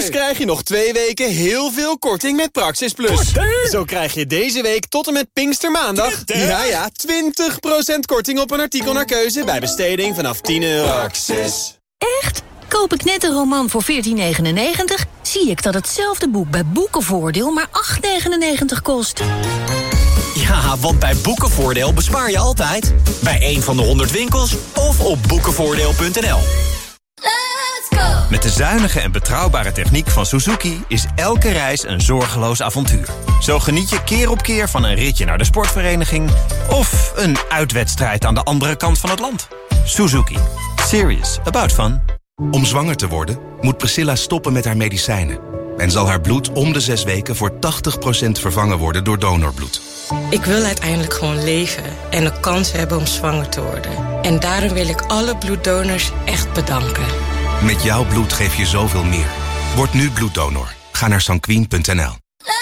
Dus krijg je nog 2 weken heel veel korting met Praxis Plus. Korting? Zo krijg je deze week tot en met Pinkstermaandag... 20% korting op een artikel naar keuze bij besteding vanaf €10. Praxis. Echt? Koop ik net een roman voor €14,99... zie ik dat hetzelfde boek bij Boekenvoordeel maar €8,99 kost. Ja, want bij Boekenvoordeel bespaar je altijd. Bij een van de 100 winkels of op boekenvoordeel.nl. Met de zuinige en betrouwbare techniek van Suzuki is elke reis een zorgeloos avontuur. Zo geniet je keer op keer van een ritje naar de sportvereniging... of een uitwedstrijd aan de andere kant van het land. Suzuki. Serious about fun. Om zwanger te worden moet Priscilla stoppen met haar medicijnen... en zal haar bloed om de 6 weken voor 80% vervangen worden door donorbloed. Ik wil uiteindelijk gewoon leven en de kans hebben om zwanger te worden. En daarom wil ik alle bloeddonors echt bedanken. Met jouw bloed geef je zoveel meer. Word nu bloeddonor. Ga naar sanquin.nl.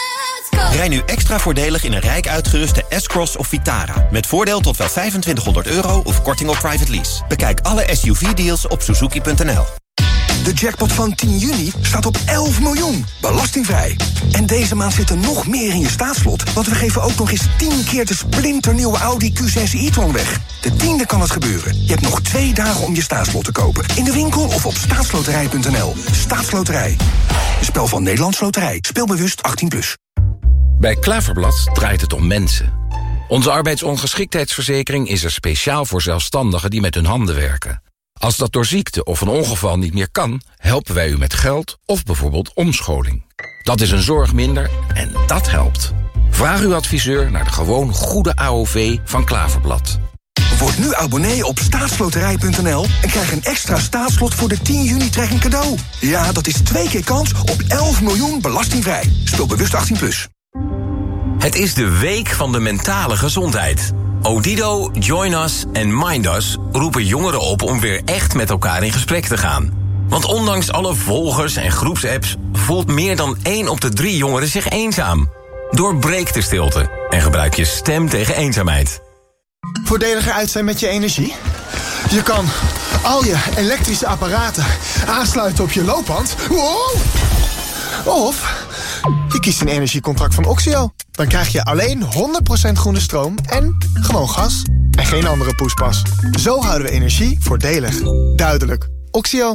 Rij nu extra voordelig in een rijk uitgeruste S-Cross of Vitara. Met voordeel tot wel €2500 of korting op private lease. Bekijk alle SUV-deals op suzuki.nl. De jackpot van 10 juni staat op 11 miljoen. Belastingvrij. En deze maand zit er nog meer in je staatslot. Want we geven ook nog eens 10 keer de splinternieuwe Audi Q6 e-tron weg. De 10e kan het gebeuren. Je hebt nog 2 dagen om je staatslot te kopen. In de winkel of op staatsloterij.nl. Staatsloterij. Een spel van Nederlands Loterij. Speel bewust 18+. Bij Klaverblad draait het om mensen. Onze arbeidsongeschiktheidsverzekering is er speciaal voor zelfstandigen die met hun handen werken. Als dat door ziekte of een ongeval niet meer kan, helpen wij u met geld of bijvoorbeeld omscholing. Dat is een zorg minder en dat helpt. Vraag uw adviseur naar de gewoon goede AOV van Klaverblad. Word nu abonnee op staatsloterij.nl en krijg een extra staatslot voor de 10 juni trekking cadeau. Ja, dat is 2 keer kans op 11 miljoen belastingvrij. Speel bewust 18+. Het is de week van de mentale gezondheid. Odido, Join Us en Mind Us roepen jongeren op om weer echt met elkaar in gesprek te gaan. Want ondanks alle volgers en groepsapps voelt meer dan 1 op de 3 jongeren zich eenzaam. Doorbreek de stilte en gebruik je stem tegen eenzaamheid. Voordeliger uit zijn met je energie? Je kan al je elektrische apparaten aansluiten op je loopband. Wow! Of je kiest een energiecontract van Oxio. Dan krijg je alleen 100% groene stroom en gewoon gas. En geen andere poespas. Zo houden we energie voordelig. Duidelijk. Oxio.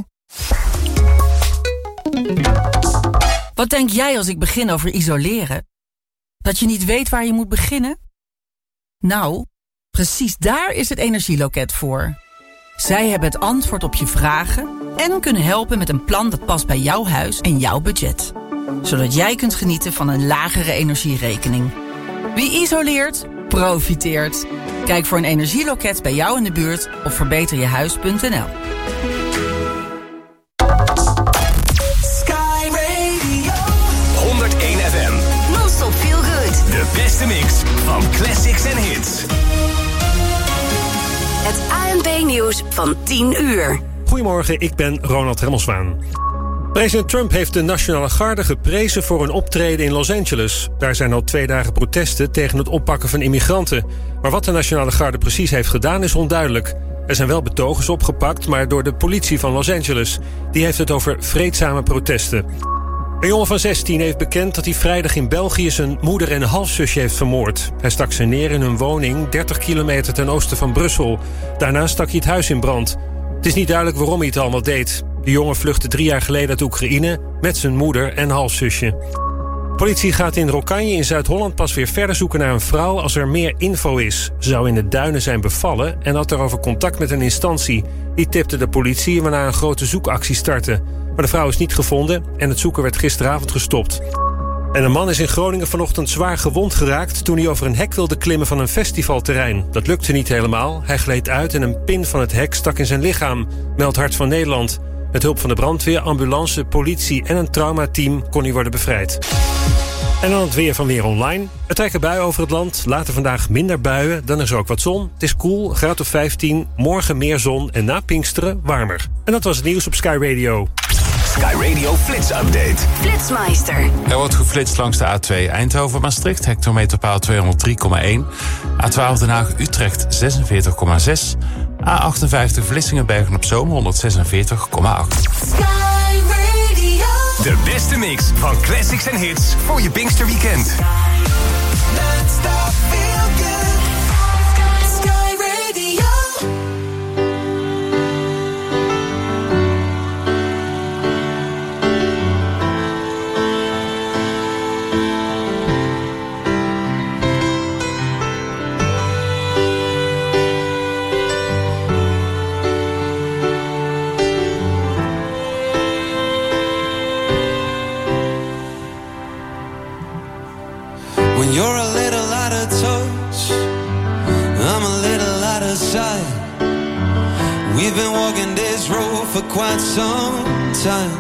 Wat denk jij als ik begin over isoleren? Dat je niet weet waar je moet beginnen? Nou, precies daar is het Energieloket voor. Zij hebben het antwoord op je vragen en kunnen helpen met een plan dat past bij jouw huis en jouw budget. Zodat jij kunt genieten van een lagere energierekening. Wie isoleert, profiteert. Kijk voor een energieloket bij jou in de buurt op verbeterjehuis.nl. Sky Radio 101 FM. Non-stop feel good. De beste mix van classics en hits. Het ANP-nieuws van 10 uur. Goedemorgen, ik ben Ronald Remmelswaan. President Trump heeft de Nationale Garde geprezen voor een optreden in Los Angeles. Daar zijn al 2 dagen protesten tegen het oppakken van immigranten. Maar wat de Nationale Garde precies heeft gedaan is onduidelijk. Er zijn wel betogers opgepakt, maar door de politie van Los Angeles. Die heeft het over vreedzame protesten. Een jongen van 16 heeft bekend dat hij vrijdag in België zijn moeder en halfzusje heeft vermoord. Hij stak ze neer in hun woning 30 kilometer ten oosten van Brussel. Daarna stak hij het huis in brand. Het is niet duidelijk waarom hij het allemaal deed. De jongen vluchtte 3 jaar geleden uit Oekraïne met zijn moeder en halfzusje. Politie gaat in Rokkanje in Zuid-Holland pas weer verder zoeken naar een vrouw als er meer info is. Ze zou in de duinen zijn bevallen en had daarover contact met een instantie. Die tipte de politie waarna een grote zoekactie startte. Maar de vrouw is niet gevonden en het zoeken werd gisteravond gestopt. En een man is in Groningen vanochtend zwaar gewond geraakt toen hij over een hek wilde klimmen van een festivalterrein. Dat lukte niet helemaal. Hij gleed uit en een pin van het hek stak in zijn lichaam, meldt Hart van Nederland. Met hulp van de brandweer, ambulance, politie en een traumateam kon hij worden bevrijd. En dan het weer van Weer Online. Er trekken buien over het land. Later vandaag minder buien, dan is er ook wat zon. Het is koel, graad of 15. Morgen meer zon en na Pinksteren warmer. En dat was het nieuws op Sky Radio. Sky Radio Flits Update. Flitsmeister. Er wordt geflitst langs de A2 Eindhoven-Maastricht, hectometerpaal 203,1. A12 Den Haag-Utrecht 46,6. A58 Vlissingen-Bergen-op-Zoom 146,8. Sky Radio. De beste mix van classics en hits voor je Pinksterweekend. Sky Radio. When you're a little out of touch, I'm a little out of sight. We've been walking this road for quite some time.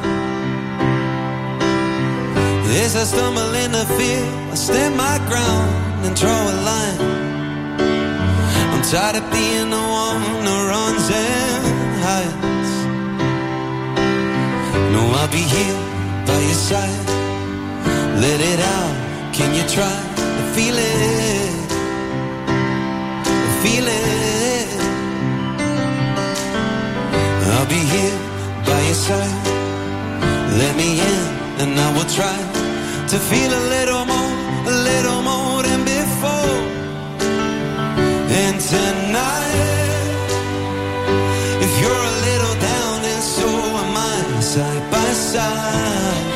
As I stumble in the field, I stand my ground and draw a line. I'm tired of being the one who runs and hides. No, I'll be here by your side. Let it out, can you try to feel it? Feel it. I'll be here by your side. Let me in and I will try to feel a little more than before. And tonight, if you're a little down and so am I, side by side,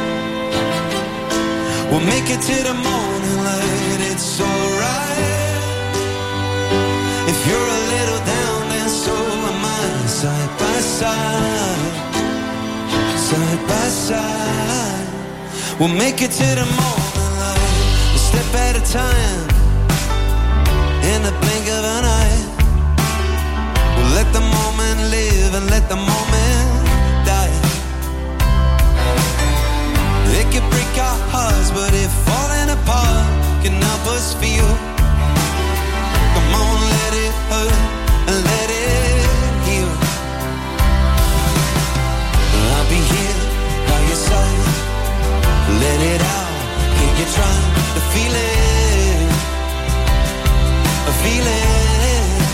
we'll make it to the morning light, it's alright. If you're a little down and so am I, side by side, side by side, we'll make it to the morning light, a step at a time, in the blink of an eye. We'll let the moment live and let the moment die. It could break our hearts, but if falling apart can help us feel, come on, let it hurt and let it heal. I'll be here by your side. Let it out, can you try to feel it? Feel it.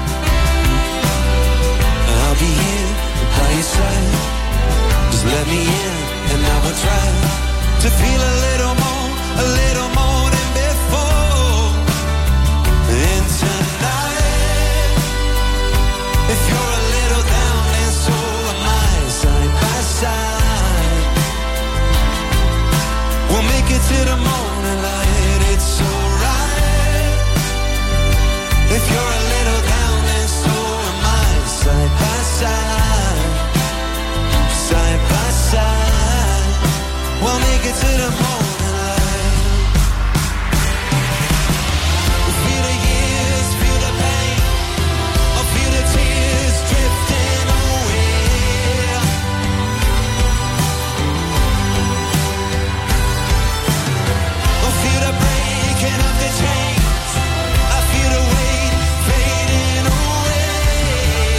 I'll be here by your side. Just let me in and I will try to feel a little more than before. And tonight, if you're a little down and so am I, side by side, we'll make it to the morning light, it's alright. If you're a little down and so am I, side by side, side by side, we'll make it to the morning light. Feel the years, feel the pain, I feel the tears drifting away. I feel the breaking of the chains, I feel the weight fading away.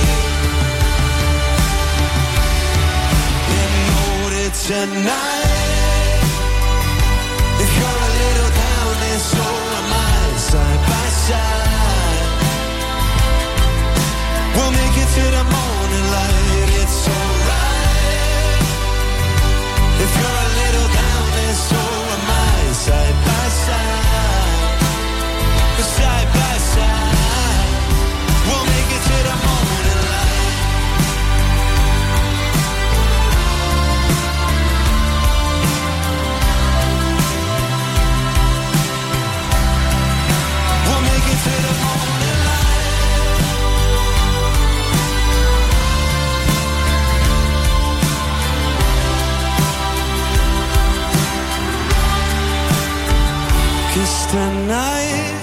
And know that tonight, if you're a little down and so am I, side by side, we'll make it to the morning light, it's alright. If you're a little down and so am I, side by side, side by side, we'll make it to the morning light. We'll make it to the morning light. Cause tonight,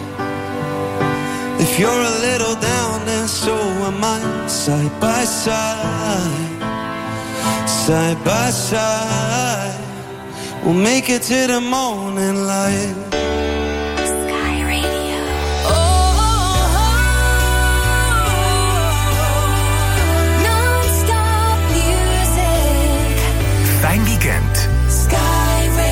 if you're a little down and so am I, side by side, side by side, we'll make it to the morning light. Sky Radio. Non-stop music. Fijn weekend. Sky Radio.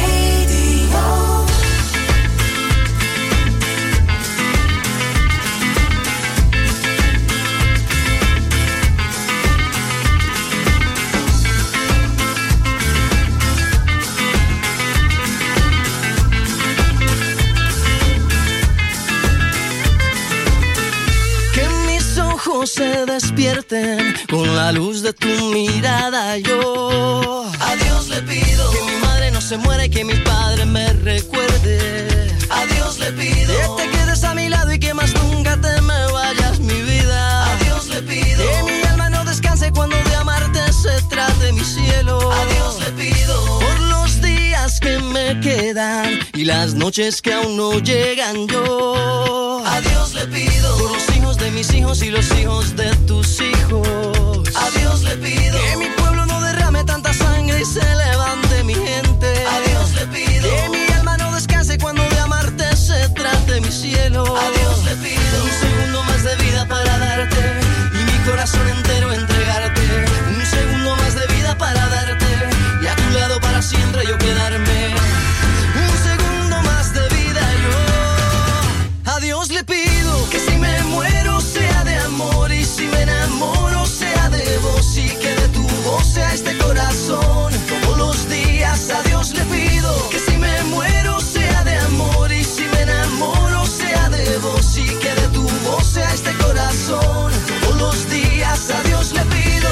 despierten con la luz de tu mirada. Yo a Dios le pido que mi madre no se muera y que mi padre me recuerde. A Dios le pido que te quedes a mi lado y que más nunca te me vayas, mi vida. A Dios le pido que mi alma no descanse cuando de amarte se trate, mi cielo. A Dios le pido por los días que me quedan y las noches que aún no llegan. Yo a Dios le pido por los hijos de mis hijos y los hijos de tus hijos. A Dios le pido que mi pueblo no derrame tanta sangre y se levante mi gente. A Dios le pido que mi alma no descanse cuando de amarte se trate, mi cielo. A Dios le pido un segundo más de vida para darte y mi corazón entero entregarte. Un segundo más de vida para darte y a tu lado para siempre yo quedarme. Un segundo más de vida yo. A Dios le pido que si me muero sea de amor y si me enamoro sea de vos y que de tu voz sea este corazón todos los días. A Dios le pido que si me muero sea de amor y si me enamoro sea de vos y que de tu voz sea este corazón todos los días. A Dios le pido.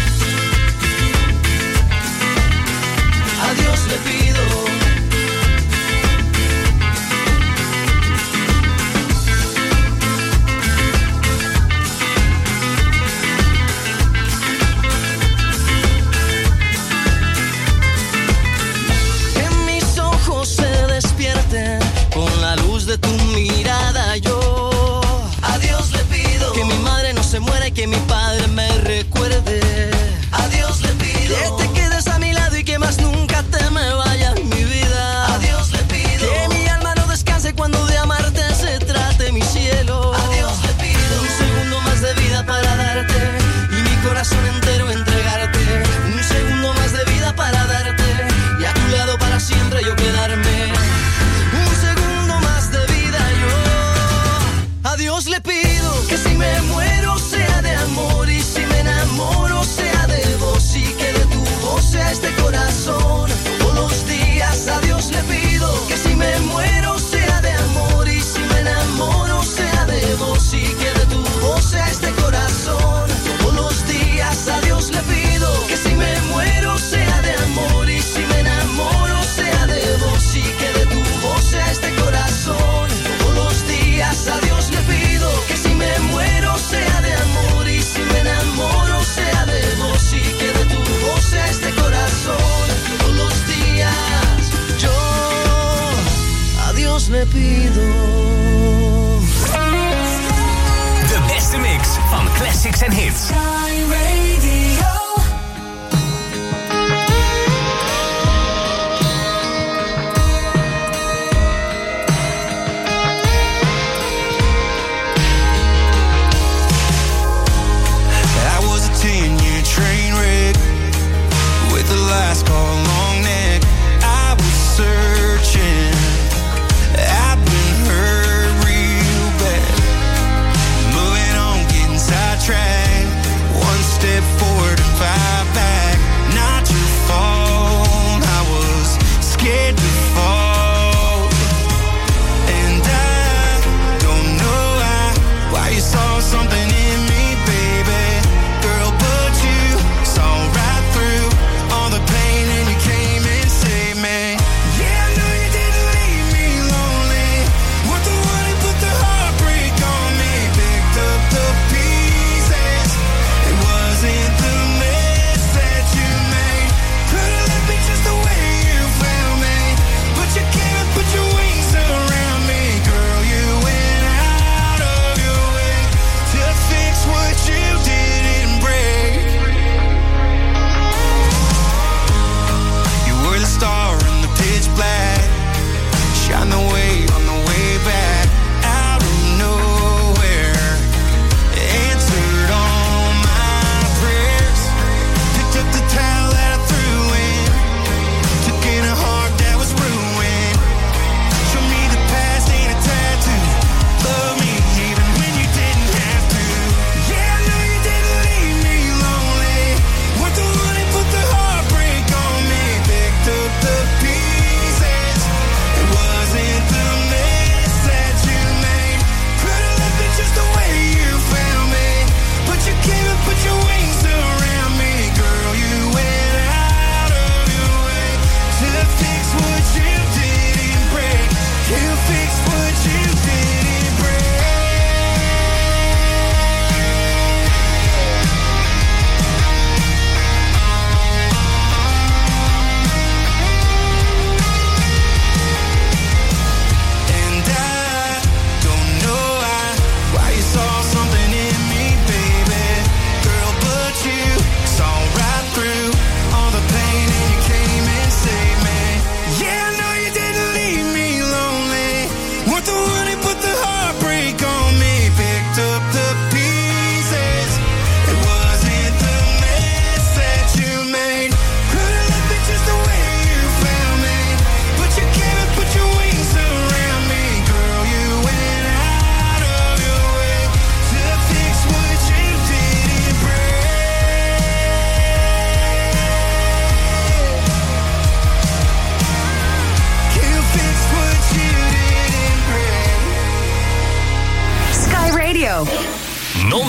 A Dios le pido. Con la luz de tu mirada yo a Dios le pido que mi madre no se muera y que mi padre me recuerde. A Dios le pido que te quedes a mi lado y que más nunca te me vayas, mi vida. A Dios le pido que mi alma no descanse cuando de amarte se trate, mi cielo. A Dios le pido un segundo más de vida para darte y mi corazón entero entregarte. Un segundo más de vida para darte y a tu lado para siempre yo quedarme. A Dios le pido que si me muero sea de amor y si me enamoro sea de vos y que de tu voz sea este corazón todos los días. A Dios le pido que si me muero sea de amor y si me enamoro sea de vos y que de tu voz sea este corazón todos los días. A Dios le pido que si me muero sea de amor y si me enamoro sea de vos y que de tu voz sea este corazón todos los días. A Dios le pido que si me muero sea de amor y si me enamoro sea de vos y que de tu voz sea este corazón todos los días. Yo a Dios le pido. De beste mix van classics en hits. Last call long neck, I was searching. I've been hurt real bad. Moving on, getting sidetracked. One step forward.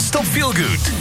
Non-stop feel good.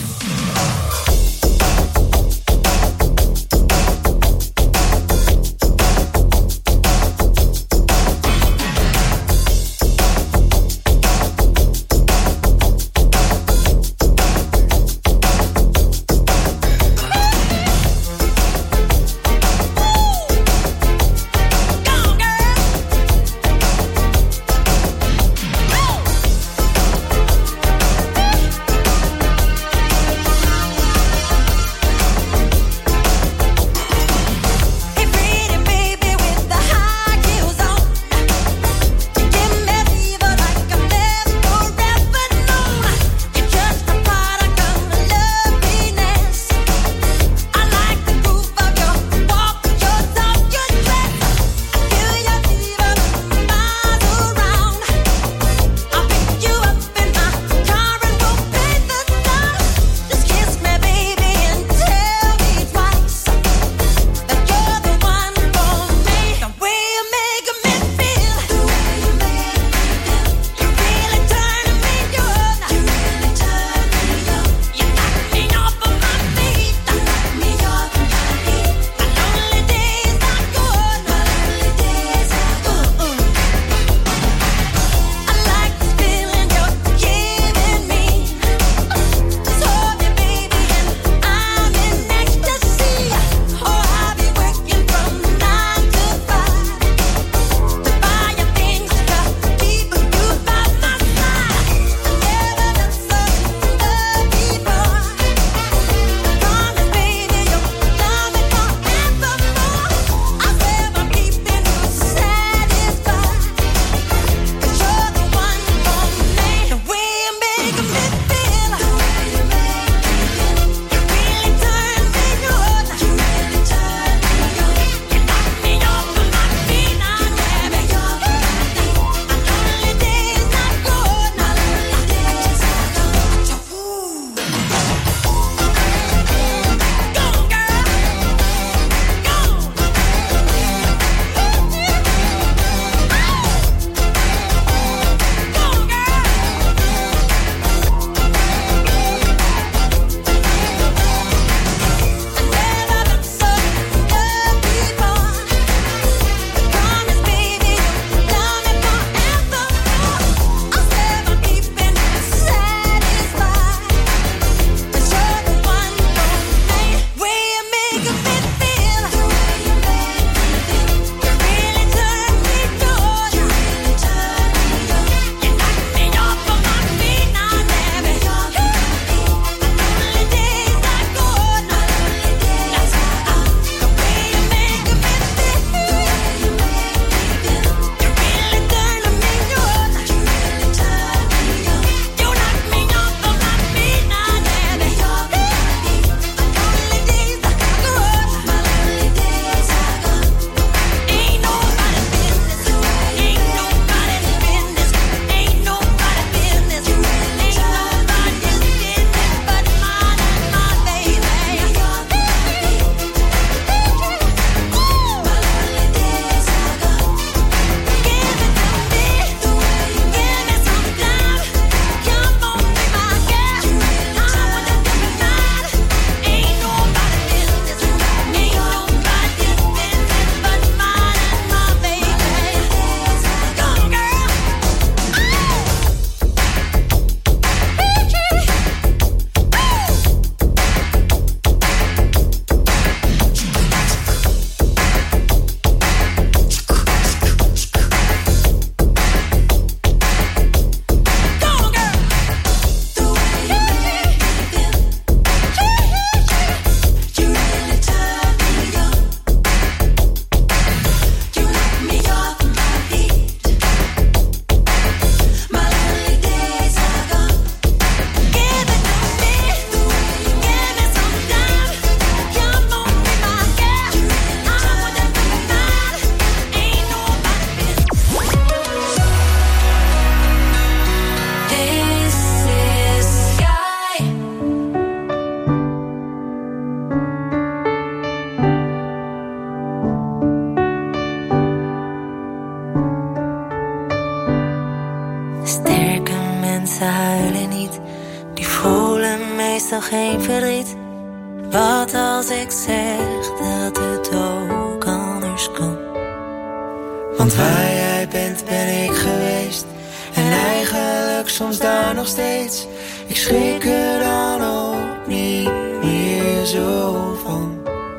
die voelen meestal geen verdriet. Wat als ik zeg dat het ook anders kan? Want waar jij bent ben ik geweest. En eigenlijk soms daar nog steeds. Ik schrik er dan ook niet meer zo van.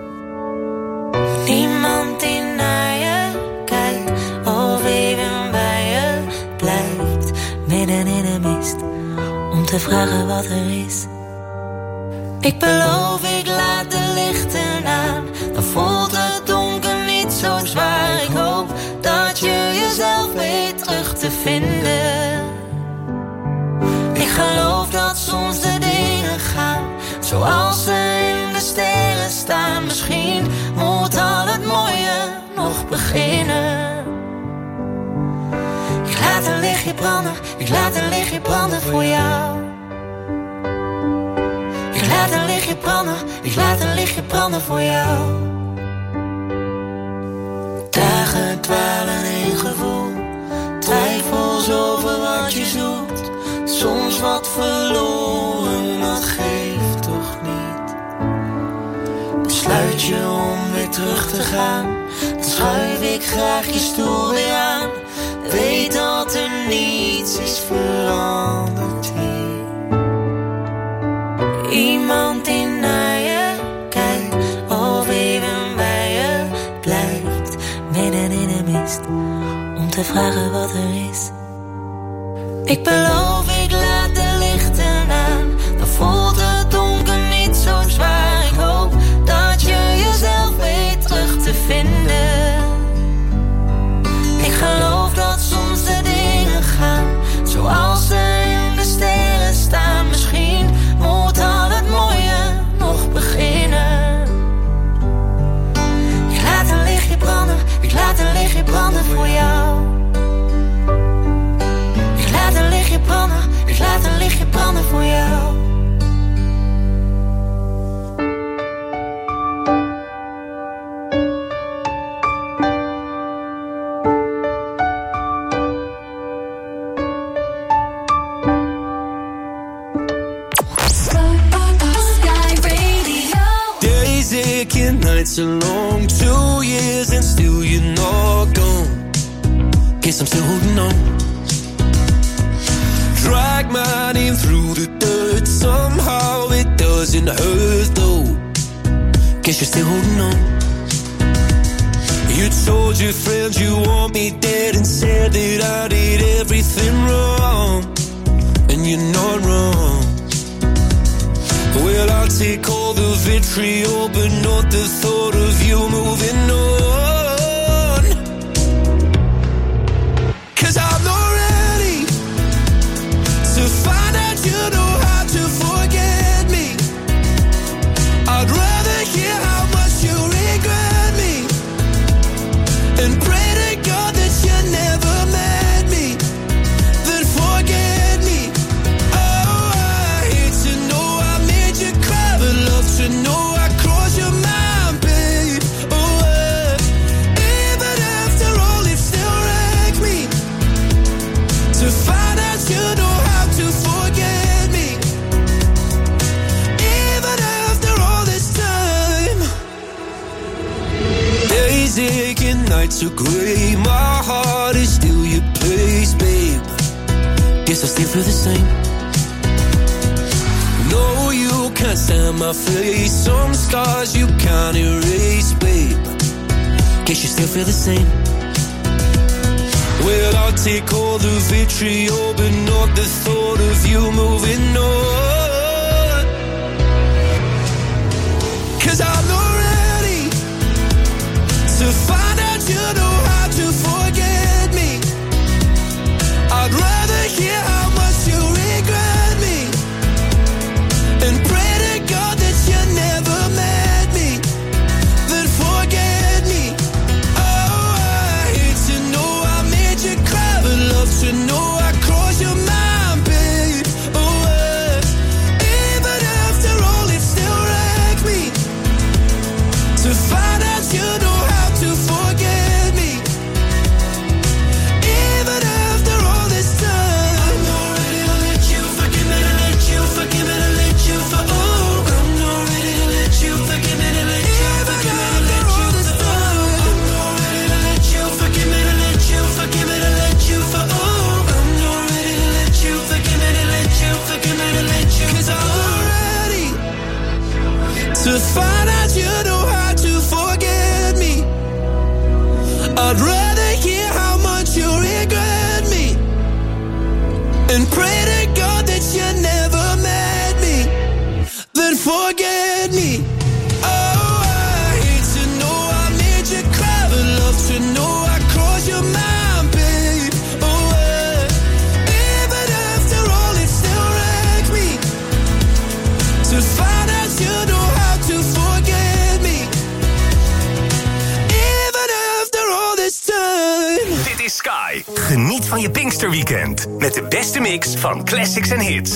Niemand die naar je kijkt of even bij je blijft. Midden in de mist om te vragen wat er is. Ik beloof, ik laat de lichten aan. Dan voelt het donker niet zo zwaar. Ik hoop dat je jezelf weet terug te vinden. Ik geloof dat soms de dingen gaan zoals ze in de sterren staan. Misschien moet al het mooie nog beginnen. Ik laat een lichtje branden, ik laat een lichtje branden voor jou. Ik laat een lichtje branden, ik laat een lichtje branden voor jou. Dagen dwalen in gevoel, twijfels over wat je zoekt. Soms wat verloren, dat geeft toch niet. Besluit je om weer terug te gaan, dan schuif ik graag je stoel weer aan. Weet dat er niets is veranderd hier. Iemand die naar je kijkt of even bij je blijft. Midden in de mist om te vragen wat er is. Ik beloof, ik laat de lichten aan. Dan voelt het donker niet zo zwaar. Ik hoop dat je jezelf weet terug te vinden. Ik geloof dat soms de dingen gaan zoals ze in de sterren staan. Misschien moet al het mooie nog beginnen. Ik laat een lichtje branden, ik laat een lichtje branden voor jou. Ik laat een lichtje branden, ik laat een lichtje branden voor jou. Nights are long, 2 years and still you're not gone. Guess I'm still holding on. Drag my name through the dirt, somehow it doesn't hurt though. Guess you're still holding on. You told your friends you want me dead and said that I did everything wrong. And you're not wrong. Well, I'll take all the vitriol, but not the thought of you moving on. 'Cause I'm not ready to find out you know how to forget me. I'd rather hear how much you regret me and pray to God that you never met me, then forget me. Oh, I hate to know I made you cry, but love to know I crossed your mind, babe. Oh, even after all, it still wrecks me to find out you know how to forget me. Even after all this time, days aching, nights are gray. My heart is still your place, babe. Guess I still feel the same. No, you can't stand my face. Some scars you can't erase, babe. Guess you still feel the same. Well, I'll take all the vitriol, but not the thought of you moving on. 'Cause I'm not ready to find out you know how to forget me. I'd rather hear how much you regret me and pray to God that you never met me, then forget me. Oh, I hate to know I made you cry, but love to know I crossed your mind, babe. Oh, even after all, it still wrecks me to find out you know how to forget me. Even after all this time, I'm not ready to let you forget me, to let you forget. I'd rather hear how much you regret me and pray to God that you never met me, then forget me. Oh, I hate to know I made you cry, but love to know I crossed your mind, babe. Oh, even after all, it still wrecks me to find out you know how to forget me, even after all this time. Dit is Sky. Geniet van je Pinksterweekend met de beste mix van classics en hits.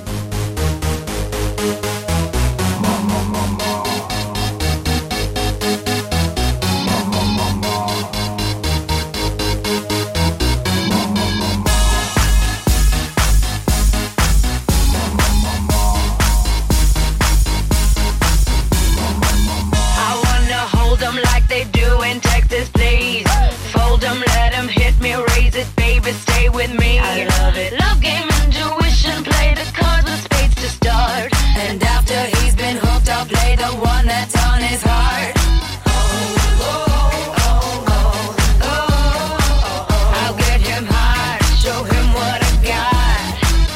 Stay with me. I love it. Love game, intuition, play the cards with spades to start. And after he's been hooked, I'll play the one that's on his heart. I'll get him hard, show him what I got.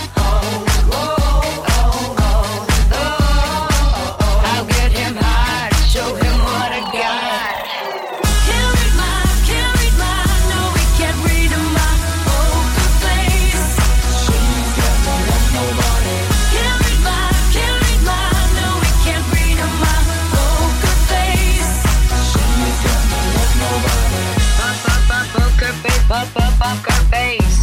I'll get him hard, show him what I got. Can't read my, no, we can't read him. Poker face,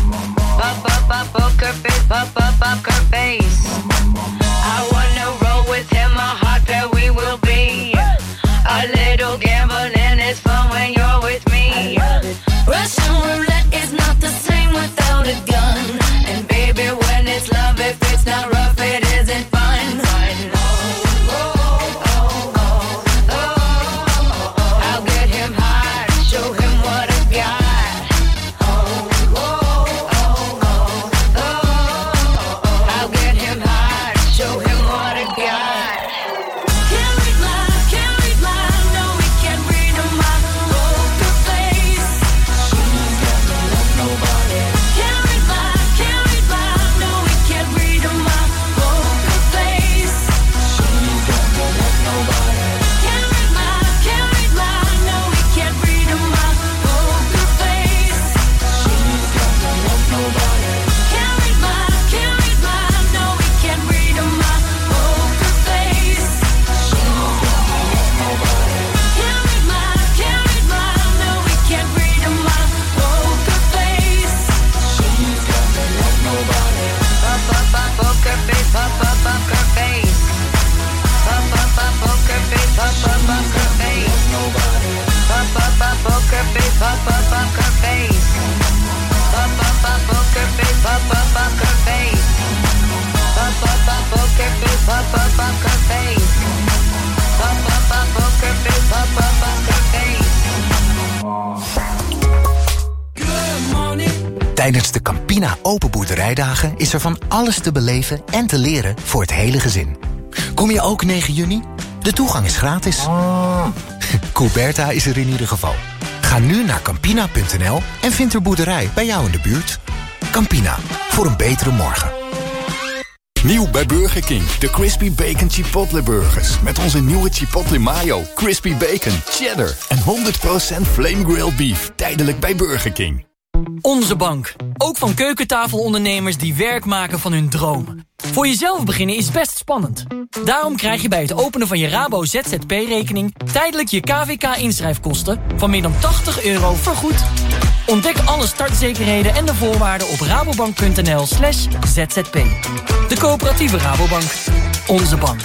poker face, poker face. I wanna roll with him, a hot pair we will be. A little gambling is fun when you're with me. Russian roulette is not the same without a gun. And baby, when it's love, if it's not rough, it isn't fun. I'll get him hard, show him what I got. Tijdens de Campina Open Boerderijdagen is er van alles te beleven en te leren voor het hele gezin. Kom je ook 9 juni? De toegang is gratis. Couberta is er in ieder geval. Ga nu naar Campina.nl en vind er boerderij bij jou in de buurt. Campina, voor een betere morgen. Nieuw bij Burger King, de Crispy Bacon Chipotle Burgers. Met onze nieuwe Chipotle Mayo, Crispy Bacon, Cheddar en 100% Flame Grilled Beef. Tijdelijk bij Burger King. Onze bank. Ook van keukentafelondernemers die werk maken van hun droom. Voor jezelf beginnen is best spannend. Daarom krijg je bij het openen van je Rabo ZZP-rekening... tijdelijk je KVK-inschrijfkosten van meer dan €80 vergoed. Ontdek alle startzekerheden en de voorwaarden op rabobank.nl/zzp. De coöperatieve Rabobank. Onze bank.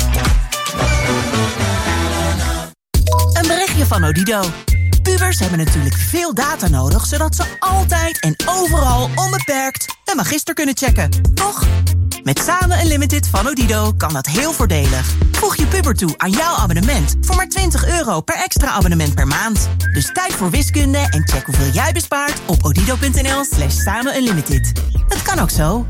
Een berichtje van Odido. Pubers hebben natuurlijk veel data nodig... zodat ze altijd en overal onbeperkt een magister kunnen checken. Toch? Met Samen Unlimited van Odido kan dat heel voordelig. Voeg je puber toe aan jouw abonnement... voor maar €20 per extra abonnement per maand. Dus tijd voor wiskunde en check hoeveel jij bespaart... op odido.nl/Samen Unlimited. Dat kan ook zo.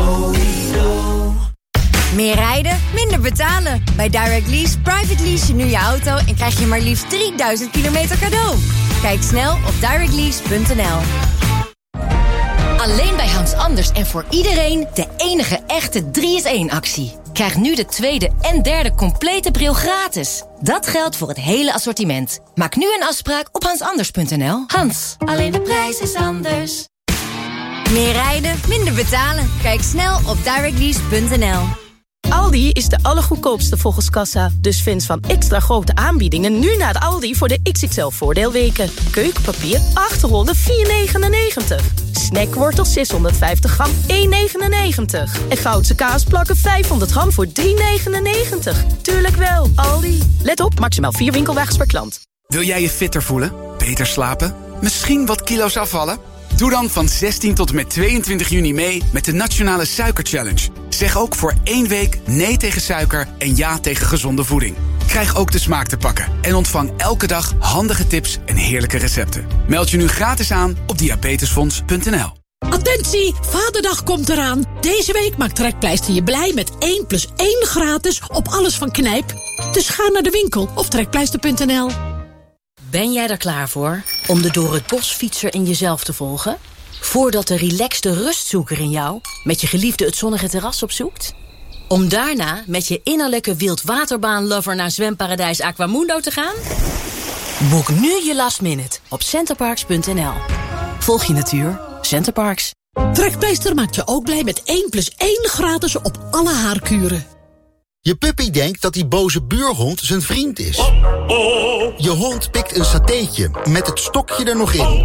Meer rijden, minder betalen. Bij Direct Lease private lease je nu je auto... en krijg je maar liefst 3000 kilometer cadeau. Kijk snel op directlease.nl. Alleen bij Hans Anders en voor iedereen de enige echte 3-in-1-actie. Krijg nu de tweede en derde complete bril gratis. Dat geldt voor het hele assortiment. Maak nu een afspraak op hansanders.nl. Hans, alleen de prijs is anders. Meer rijden, minder betalen. Kijk snel op directlease.nl. Aldi is de allergoedkoopste volgens kassa. Dus fans van extra grote aanbiedingen nu naar de Aldi voor de XXL voordeelweken. Keukenpapier 8 rollen 4,99. Snackwortel 650 gram 1,99. En Goudse kaasplakken 500 gram voor 3,99. Tuurlijk wel, Aldi. Let op, maximaal 4 winkelwagens per klant. Wil jij je fitter voelen? Beter slapen? Misschien wat kilo's afvallen? Doe dan van 16 tot en met 22 juni mee met de Nationale Suiker Challenge. Zeg ook voor 1 week nee tegen suiker en ja tegen gezonde voeding. Krijg ook de smaak te pakken en ontvang elke dag handige tips en heerlijke recepten. Meld je nu gratis aan op diabetesfonds.nl. Attentie, Vaderdag komt eraan. Deze week maakt Trekpleister je blij met 1+1 gratis op alles van Knijp. Dus ga naar de winkel of trekpleister.nl. Ben jij er klaar voor om de door het bos fietser in jezelf te volgen? Voordat de relaxte rustzoeker in jou met je geliefde het zonnige terras opzoekt? Om daarna met je innerlijke wildwaterbaan-lover naar zwemparadijs Aquamundo te gaan? Boek nu je last minute op centerparks.nl. Volg je natuur, Centerparks. Trekpleister maakt je ook blij met 1+1 gratis op alle haarkuren. Je puppy denkt dat die boze buurhond zijn vriend is. Je hond pikt een satéetje met het stokje er nog in.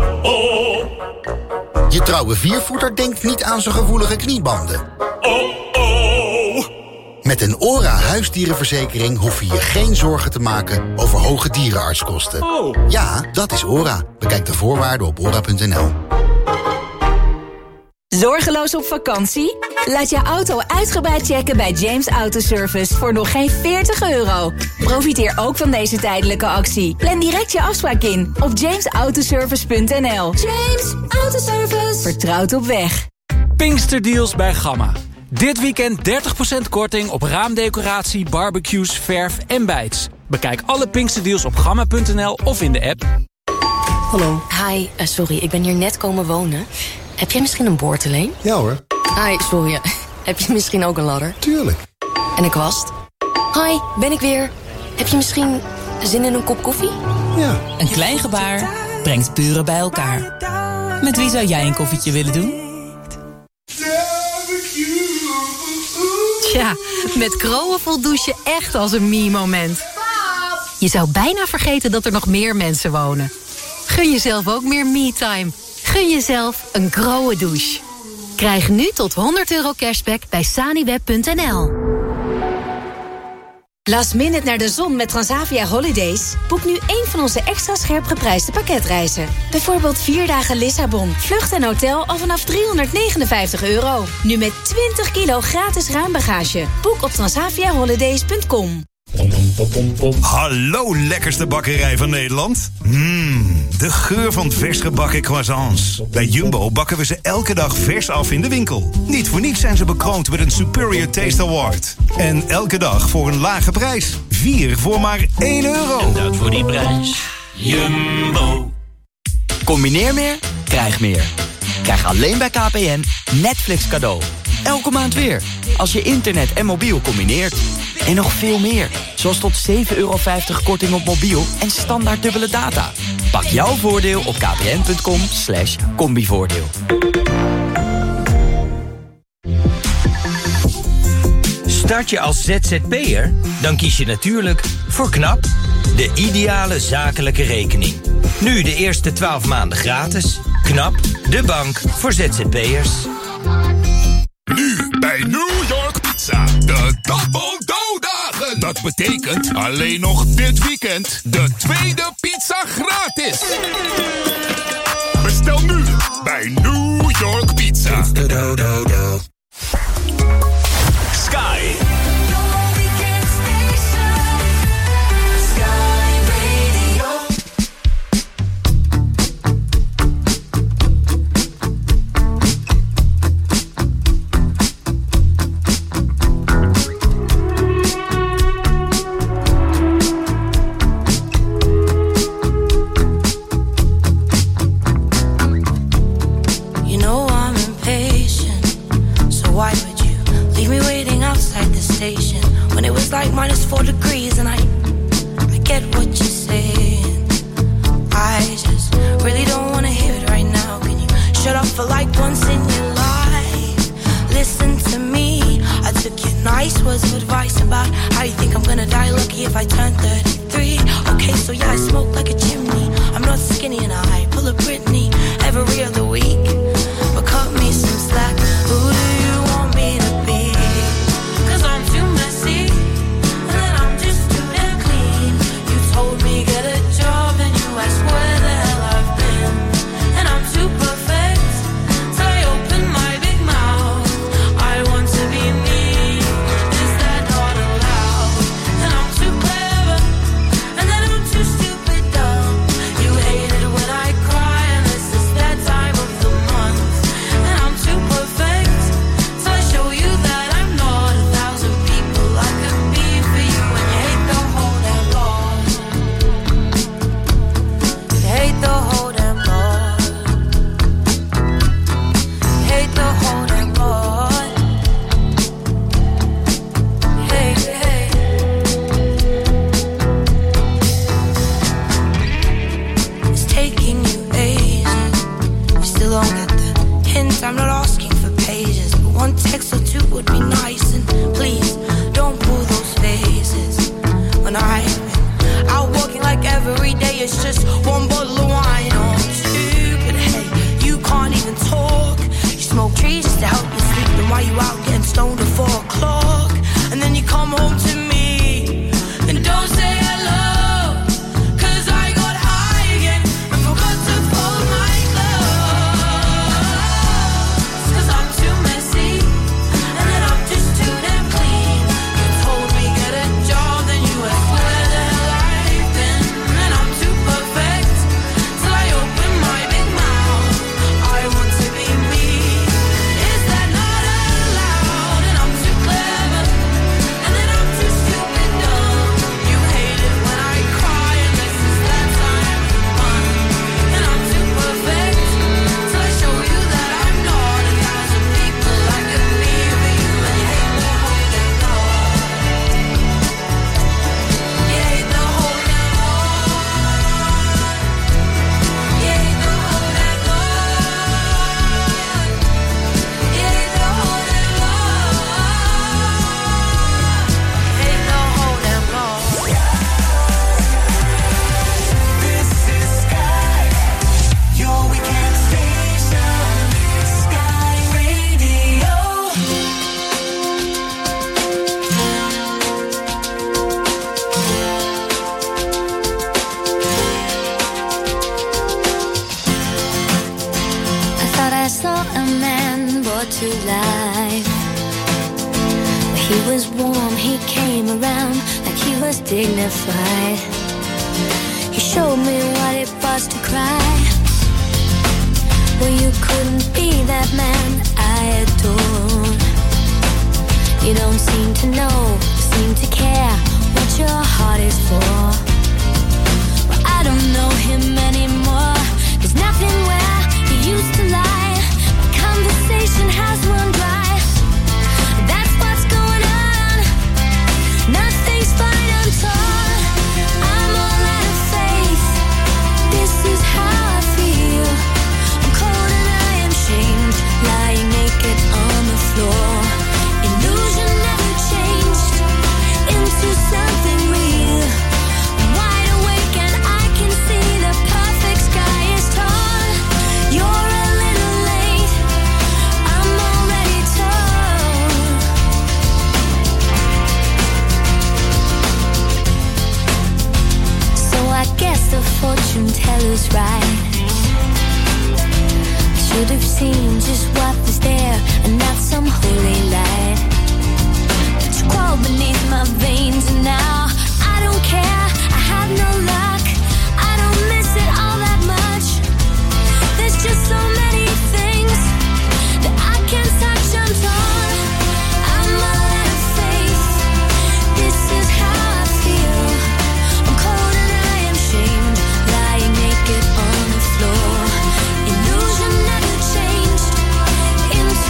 Je trouwe viervoeter denkt niet aan zijn gevoelige kniebanden. Met een ORA huisdierenverzekering hoef je je geen zorgen te maken over hoge dierenartskosten. Ja, dat is ORA. Bekijk de voorwaarden op ora.nl. Zorgeloos op vakantie? Laat je auto uitgebreid checken bij James Autoservice voor nog geen €40. Profiteer ook van deze tijdelijke actie. Plan direct je afspraak in op jamesautoservice.nl. James Autoservice. Vertrouwd op weg. Pinksterdeals bij Gamma. Dit weekend 30% korting op raamdecoratie, barbecues, verf en bijts. Bekijk alle Pinksterdeals op gamma.nl of in de app. Hallo. Hi, sorry, ik ben hier net komen wonen. Heb jij misschien een boordeleen? Ja hoor. Hi, sorry. Heb je misschien ook een ladder? Tuurlijk. En een kwast? Hi, ben ik weer. Heb je misschien zin in een kop koffie? Ja. Een klein gebaar brengt buren bij elkaar. Met wie zou jij een koffietje willen doen? Tja, met Kroon voelt douchen echt als een me-moment. Je zou bijna vergeten dat er nog meer mensen wonen. Gun jezelf ook meer me-time. Gun jezelf een Kroon douche. Krijg nu tot €100 cashback bij saniweb.nl. Last minute naar de zon met Transavia Holidays? Boek nu één van onze extra scherp geprijsde pakketreizen. Bijvoorbeeld 4 dagen Lissabon, vlucht en hotel al vanaf €359. Nu met 20 kilo gratis ruimbagage. Boek op transaviaholidays.com. Hallo, lekkerste bakkerij van Nederland. De geur van vers gebakken croissants. Bij Jumbo bakken we ze elke dag vers af in de winkel. Niet voor niets zijn ze bekroond met een Superior Taste Award. En elke dag voor een lage prijs. 4 voor maar €1. En dat voor die prijs. Jumbo. Combineer meer, krijg meer. Krijg alleen bij KPN Netflix cadeau. Elke maand weer. Als je internet en mobiel combineert. En nog veel meer. Zoals tot €7,50 korting op mobiel en standaard dubbele data. Pak jouw voordeel op kpn.com/combivoordeel. Start je als ZZP'er? Dan kies je natuurlijk voor KNAP, de ideale zakelijke rekening. Nu de eerste 12 maanden gratis. KNAP, de bank voor ZZP'ers. Nu bij New York Pizza, de Double Dough-dagen. Dat betekent alleen nog dit weekend de tweede pizza gratis. Bestel nu bij New York Pizza. Sky. for like once in your life. Listen to me, I took your nice words of advice about how you think I'm gonna die lucky if I turn 33. Okay, so yeah, I smoke like a chimney. I'm not skinny and I pull a Britney every other week. But cut me some slack, who do you want me to be? 'Cause I'm too messy, and then I'm just too damn clean. You told me get a job and you asked where the hell I've been. And I'm too perfect, so I open my big mouth. I want to be me, is that not allowed? And I'm too clever, and then I'm too stupid dumb. You hate it when I cry, and this is that time of the month. And I'm too perfect, so I show you that I'm not 1,000 people I could be for you. And you hate the whole damn lot. You hate the whole damn lot. You hate the whole damn lot. Hey, hey. It's taking you ages. You still don't get the hint. I'm not asking for pages, but one text or two would be nice. And please don't pull those faces when I've been out walking like every day. It's just one bottle of wine or two. But hey, you can't even talk. You smoke trees just to help you sleep. Then why you out getting stoned at 4 o'clock? And then you come home to me and don't say hello. 'Cause I got high again and forgot to fold my clothes. 'Cause I'm too messy, and then I'm just too damn clean. You told me get a job, then you asked where the hell I've been. And I'm too perfect, so I open my big mouth. I want to be me, is that not allowed? And I'm too clever, and then I'm too stupid dumb. You hate it when I cry, and this is that time of the month. And I'm too perfect, so I show you that I'm not 1,000 people I could be for you. And you hate the whole damn lot. You hate the whole damn lot. You hate the whole damn lot. You hate the whole damn lot. You hate the whole damn lot. This is Sky, your weekend station. Sky Radio. I thought I saw a man brought to life. He was warm, he came around like he was dignified. He showed me what it was to cry. Well, you couldn't be that man I adore. You don't seem to know, seem to care what your heart is for. Well, I don't know him anymore. There's nothing where he used to lie. My conversation has run dry. That's what's going on. Nothing's fine, I'm torn. I'm all out of faith. This is how I feel. I'm cold and I am shamed, lying naked on the floor. Illusion never changed into something real. I'm wide awake and I can see the perfect sky is torn. You're a little late, I'm already torn. So I guess the fortune teller's right. I should have seen just what was there and not some holy light. But you crawl beneath my veins and now I don't care, I have no luck. I don't miss it all that much. There's just so many things that I can't touch, I'm torn. I'm all out of faith. This is how I feel. I'm cold and I am shamed, lying naked on the floor. Illusion never changed into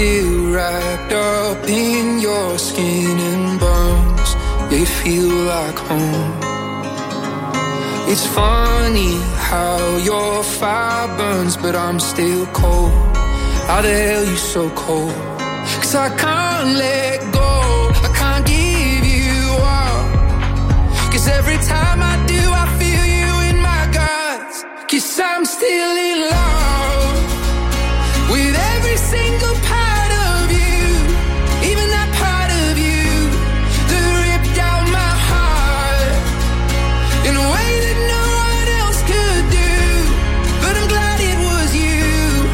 still wrapped up in your skin and bones. They feel like home. It's funny how your fire burns, but I'm still cold. How the hell you so cold? 'Cause I can't let go, I can't give you up. 'Cause every time I do, I feel you in my guts. 'Cause I'm still in love with every single part of you, even that part of you that ripped out my heart in a way that no one else could do. But I'm glad it was you.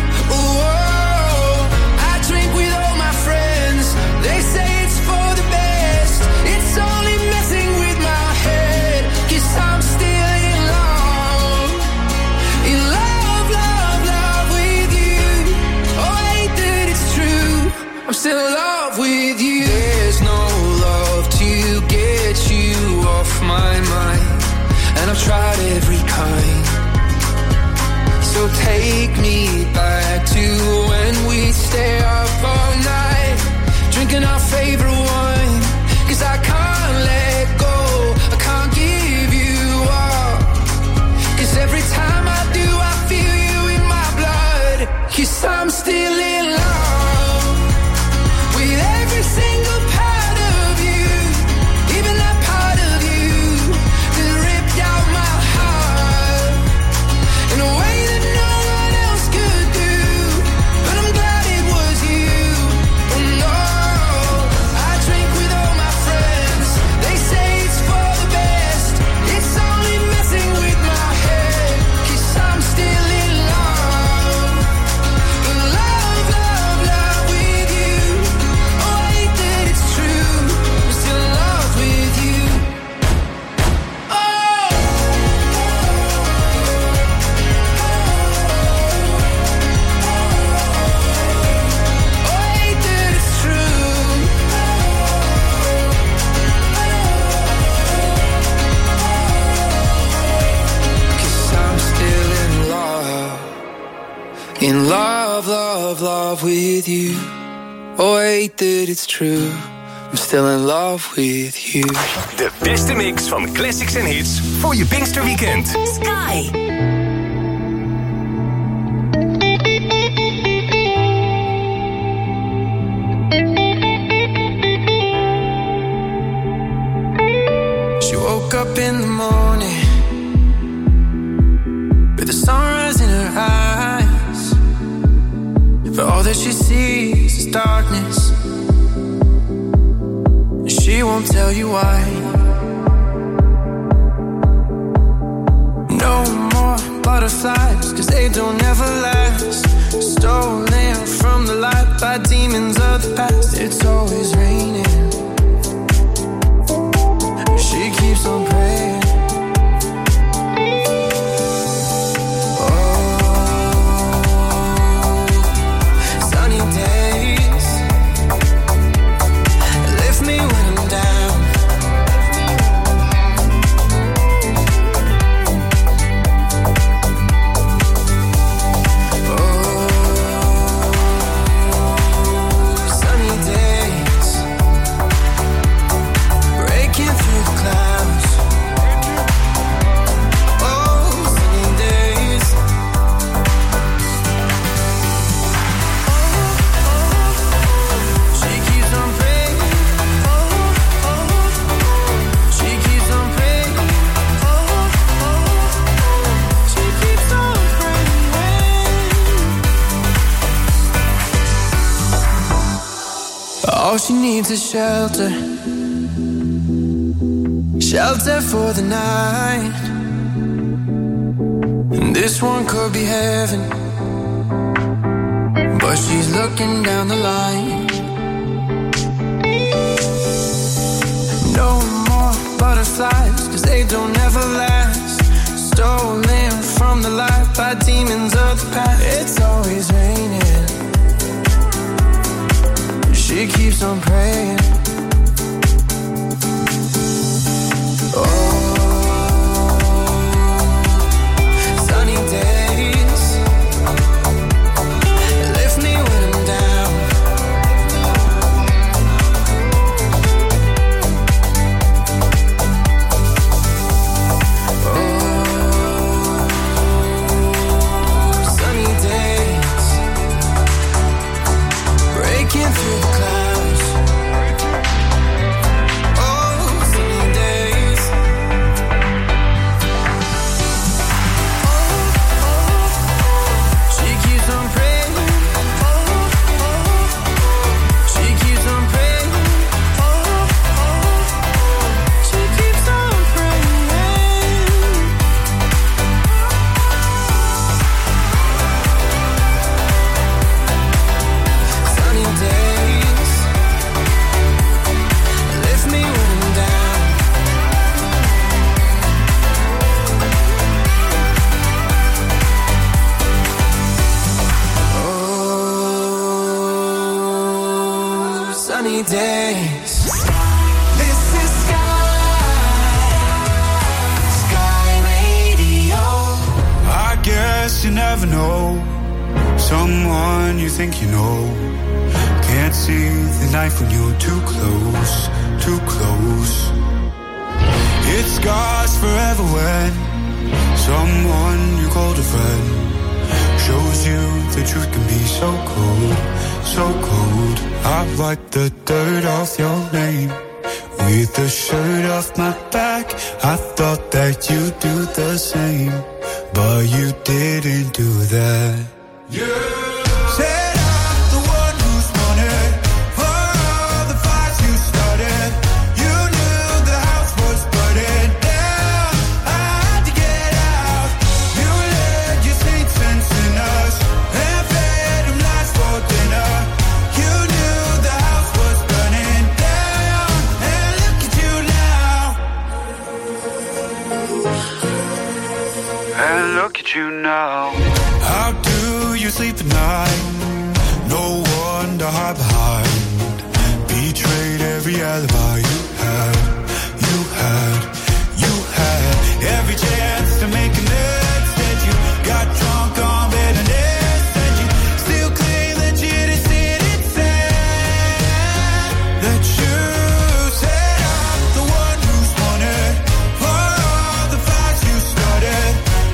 Oh, I drink with all my friends. They say it's for the best. It's only messing with my head. 'Cause I'm still in love. In love, love, love with you. Oh, I hate that it's true. I'm still in love with you. There's no love to get you off my mind, and I've tried every kind. So take me back to when we stay up all night, drinking our favorite wine. 'Cause I can't let go, I can't give you up. 'Cause every time I do, I feel you in my blood. 'Cause I'm still in love with every single part of you, even that part of you that ripped out my heart in a way that no one else could do. But I'm glad it was you. Oh no, I drink with all my friends. They say it's for the best. It's only messing with my head. 'Cause I'm still in love. In love, love, love with you. Oh, I hate that it's true. I'm still in love with you. Oh. In love, love, love with you. Oh, I hate that it's true. I'm still in love with you. De beste mix van classics en hits voor je Pinksterweekend. Sky. She woke up in the morning with the sunrise in her eyes, but all that she sees is darkness. She won't tell you why. No more butterflies, 'cause they don't ever last. Stolen from the light by demons of the past. It's always raining. She keeps on praying. Sunny days lift me when I'm down. Sunny days breaking through the clouds. Sunny days. She keeps on praying. She keeps on praying. She keeps on praying. All she needs is shelter. Shelter for the night. And this one could be heaven, but she's looking down the line. No more butterflies, 'cause they don't ever last. Stolen from the light by demons of the past. It's always raining. She keeps on praying. Sunny days lift me when I'm down. sunny days. This is Sky Radio. I guess you never know someone you think you know. Can't see the knife when you're too close, too close. It scars forever when someone you called a friend shows you the truth can be so cold, so cold. I wipe the dirt off your name with the shirt off my back. I thought that you'd do the same, but you didn't do that. Yeah. Look at you now. How do you sleep at night? No one to hide behind. Betrayed every alibi you had. You had, you had every chance to make amends. Said you got drunk on bitterness, and you still claim that you didn't say that you said I'm the one who's wanted for all the fights you started.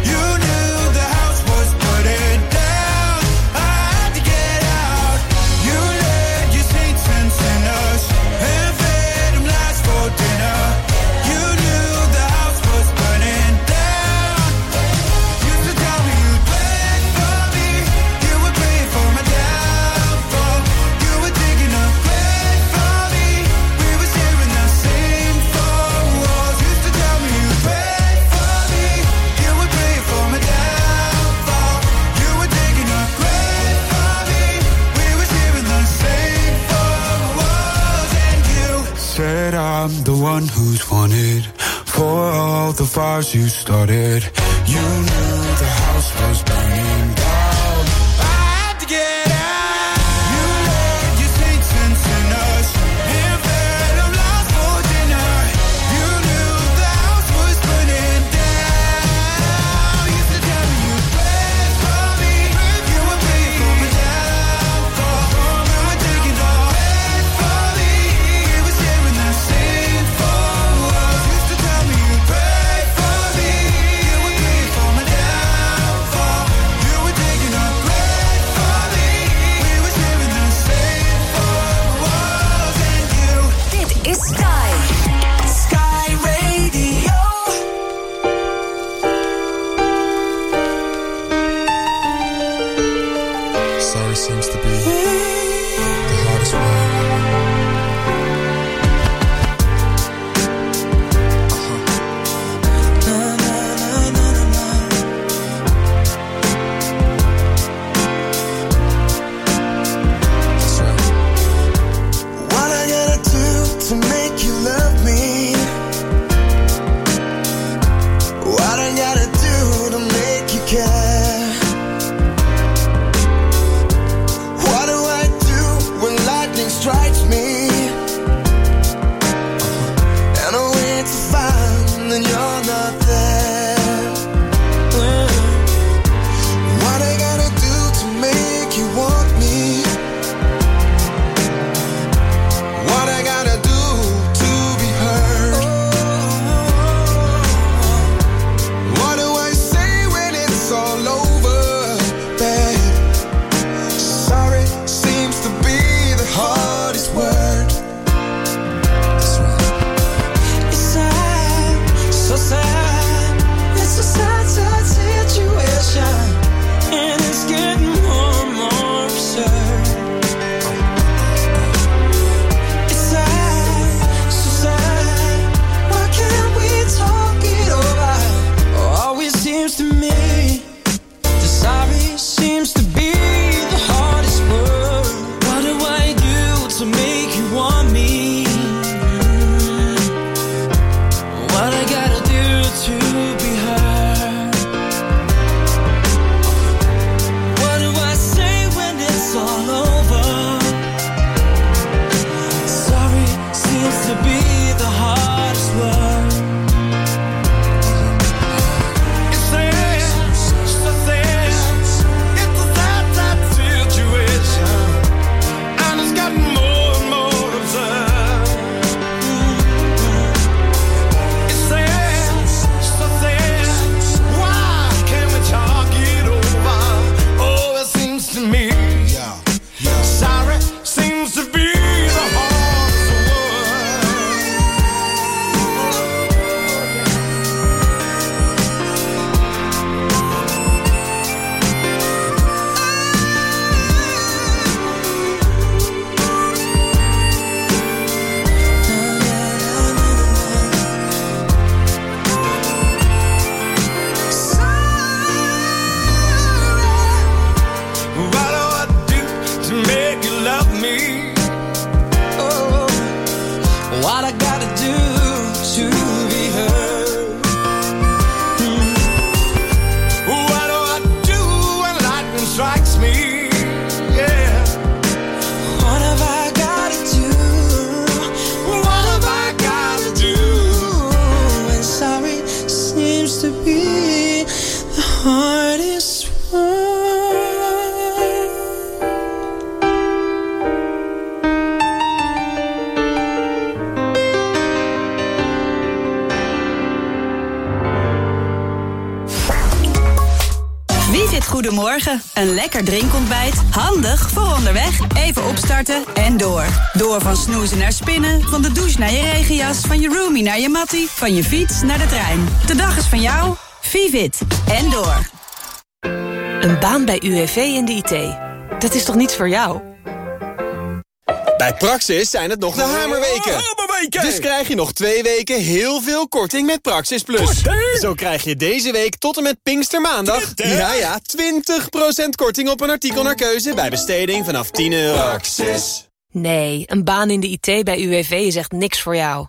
I'm the one who's wanted for all the fires you started. You knew the house was burning down. I had to get out. You let your sweet sense in us and fed them lost for dinner. You knew the house was burning down. You used to tell me you'd pray for me. You would pray for my downfall. You were taking all credit for me. We were sharing the same. Seems to be the hardest one. That's right. What I gotta do to make you love me? What I gotta do to make you care? to me. Sorry seems to be the hardest what I gotta do to be heard? What do I do when lightning strikes me? Yeah. What have I gotta do? What have I gotta do? And sorry seems to be the hardest one. Goedemorgen, een lekker drinkontbijt, handig voor onderweg, even opstarten en door. Door van snoezen naar spinnen, van de douche naar je regenjas, van je roomie naar je mattie, van je fiets naar de trein. De dag is van jou, Vivit en door. Een baan bij UWV in de IT. Dat is toch niets voor jou? Bij Praxis zijn het nog de hamerweken. Dus krijg je nog 2 weken heel veel korting met Praxis Plus. Zo krijg je deze week tot en met Pinkstermaandag... 20% korting op een artikel naar keuze... bij besteding vanaf €10. Praxis. Nee, een baan in de IT bij UWV is echt niks voor jou.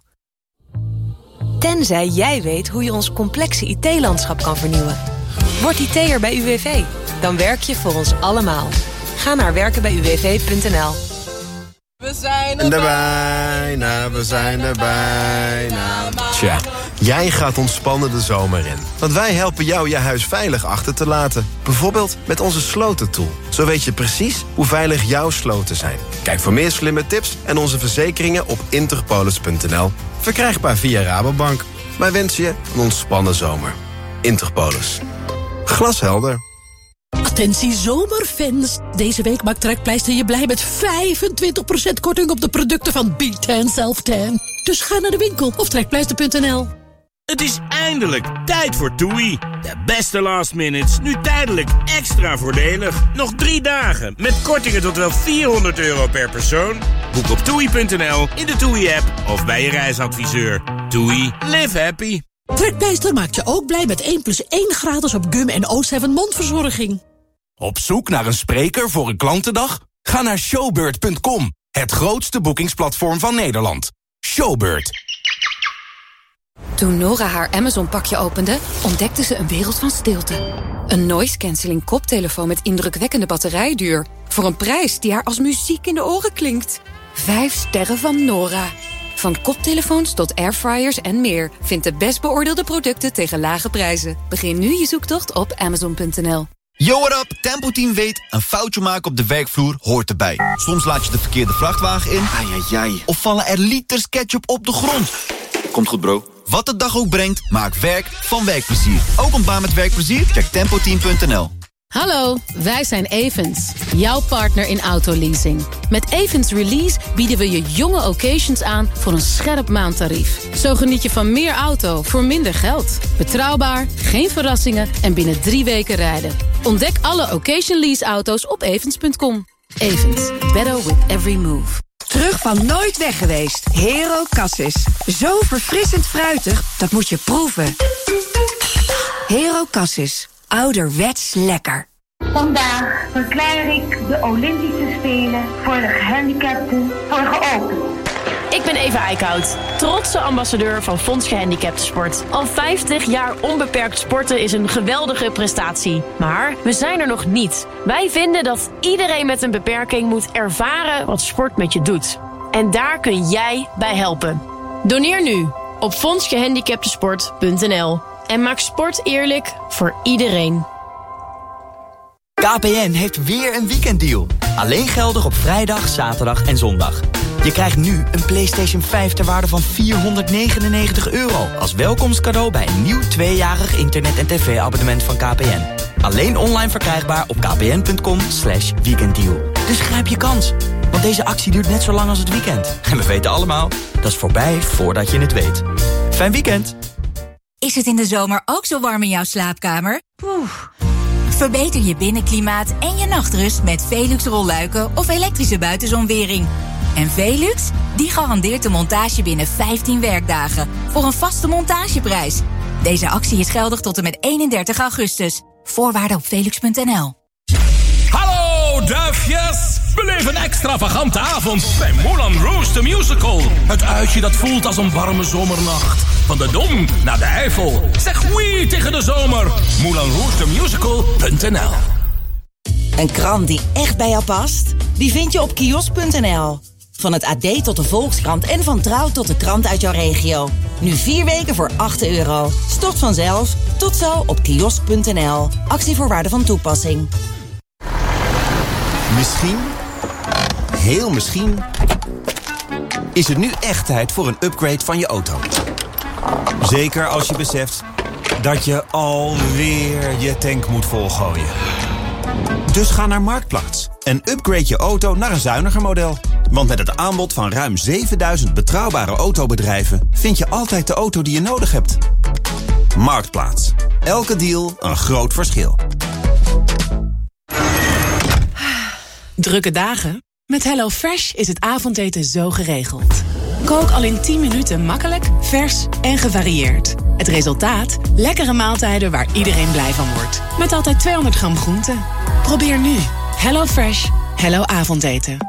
Tenzij jij weet hoe je ons complexe IT-landschap kan vernieuwen. Word IT'er bij UWV. Dan werk je voor ons allemaal. Ga naar werkenbijuwv.nl. We zijn er bijna, we zijn er bijna. Tja, jij gaat ontspannen de zomer in. Want wij helpen jou je huis veilig achter te laten. Bijvoorbeeld met onze slotentool. Zo weet je precies hoe veilig jouw sloten zijn. Kijk voor meer slimme tips en onze verzekeringen op interpolis.nl. Verkrijgbaar via Rabobank. Wij wensen je een ontspannen zomer. Interpolis. Glashelder. Attentie zomerfans. Deze week maakt Trekpleister je blij met 25% korting op de producten van B10 Self-Tan. Dus ga naar de winkel of trekpleister.nl. Het is eindelijk tijd voor TUI. De beste last minutes, nu tijdelijk extra voordelig. Nog 3 dagen met kortingen tot wel €400 per persoon. Boek op TUI.nl, in de TUI-app of bij je reisadviseur. TUI, live happy. Trekpleister maakt je ook blij met 1+1 gratis op gum en O7 mondverzorging. Op zoek naar een spreker voor een klantendag? Ga naar showbird.com, het grootste boekingsplatform van Nederland. Showbird. Toen Nora haar Amazon-pakje opende, ontdekte ze een wereld van stilte. Een noise-canceling koptelefoon met indrukwekkende batterijduur. Voor een prijs die haar als muziek in de oren klinkt. 5 sterren van Nora. Van koptelefoons tot airfryers en meer. Vind de best beoordeelde producten tegen lage prijzen. Begin nu je zoektocht op Amazon.nl. Yo, what up? Tempo Team weet, een foutje maken op de werkvloer hoort erbij. Soms laat je de verkeerde vrachtwagen in. Ai. Of vallen er liters ketchup op de grond. Komt goed, bro. Wat de dag ook brengt, maak werk van werkplezier. Ook een baan met werkplezier? Check tempoteam.nl. Hallo, wij zijn Avens, jouw partner in autoleasing. Met Avens Release bieden we je jonge occasions aan voor een scherp maandtarief. Zo geniet je van meer auto voor minder geld. Betrouwbaar, geen verrassingen en binnen 3 weken rijden. Ontdek alle occasion lease auto's op Avens.com. Avens, better with every move. Terug van nooit weg geweest. Hero Cassis. Zo verfrissend fruitig, dat moet je proeven. Hero Cassis. Ouderwets lekker. Vandaag verklaar ik de Olympische Spelen voor de gehandicapten voor geopend. Ik ben Eva Eickhout, trotse ambassadeur van Fonds Gehandicaptensport. Al 50 jaar onbeperkt sporten is een geweldige prestatie. Maar we zijn er nog niet. Wij vinden dat iedereen met een beperking moet ervaren wat sport met je doet. En daar kun jij bij helpen. Doneer nu op fondsgehandicaptensport.nl. En maak sport eerlijk voor iedereen. KPN heeft weer een weekenddeal. Alleen geldig op vrijdag, zaterdag en zondag. Je krijgt nu een PlayStation 5 ter waarde van €499 als welkomstcadeau bij een nieuw 2-jarig internet- en tv-abonnement van KPN. Alleen online verkrijgbaar op kpn.com/weekenddeal. Dus grijp je kans, want deze actie duurt net zo lang als het weekend. En we weten allemaal, dat is voorbij voordat je het weet. Fijn weekend! Is het in de zomer ook zo warm in jouw slaapkamer? Verbeter je binnenklimaat en je nachtrust met Velux rolluiken of elektrische buitenzonwering. En Velux, die garandeert de montage binnen 15 werkdagen voor een vaste montageprijs. Deze actie is geldig tot en met 31 augustus. Voorwaarden op velux.nl. Hallo duifjes! Beleef een extravagante avond bij Moulin Rouge the Musical. Het uitje dat voelt als een warme zomernacht. Van de Dom naar de Eifel. Zeg oui tegen de zomer. MoulinRougeTheMusical.nl. Een krant die echt bij jou past? Die vind je op kiosk.nl. Van het AD tot de Volkskrant en van Trouw tot de krant uit jouw regio. Nu 4 weken voor €8. Stort vanzelf. Tot zo op kiosk.nl. Actievoorwaarden van toepassing. Misschien, heel misschien, is het nu echt tijd voor een upgrade van je auto. Zeker als je beseft dat je alweer je tank moet volgooien. Dus ga naar Marktplaats en upgrade je auto naar een zuiniger model. Want met het aanbod van ruim 7000 betrouwbare autobedrijven vind je altijd de auto die je nodig hebt. Marktplaats. Elke deal een groot verschil. Drukke dagen? Met HelloFresh is het avondeten zo geregeld. Kook al in 10 minuten makkelijk, vers en gevarieerd. Het resultaat? Lekkere maaltijden waar iedereen blij van wordt. Met altijd 200 gram groente. Probeer nu. HelloFresh. Hello avondeten.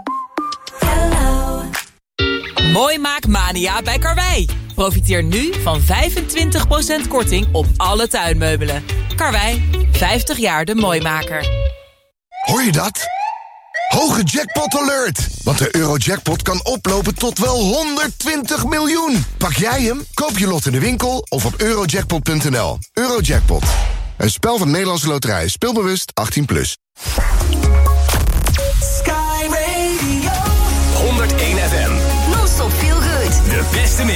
Mooi Maak Mania bij Karwei. Profiteer nu van 25% korting op alle tuinmeubelen. Karwei, 50 jaar de Mooimaker. Hoor je dat? Hoge jackpot alert! Want de Eurojackpot kan oplopen tot wel 120 miljoen. Pak jij hem? Koop je lot in de winkel of op eurojackpot.nl. Eurojackpot. Een spel van Nederlandse Loterij. Speelbewust 18+. Sky Radio 101 FM. Non-stop feel good. De beste